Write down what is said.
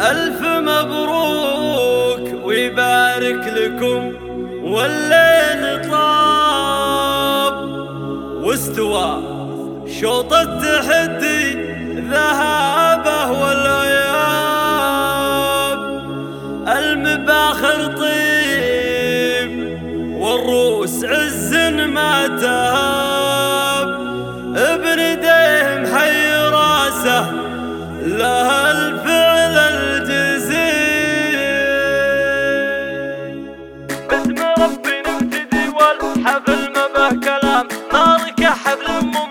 ألف مبروك ويبارك لكم، والليل طاب واستوى شوط التحدي ذهابه والغياب. المباخر طيب والروس عز ما تهاب، ابن ديهم حي راسه له الفعل الجزيل. باسم ربي نبتدي والحفل ما به كلام، نار كحبل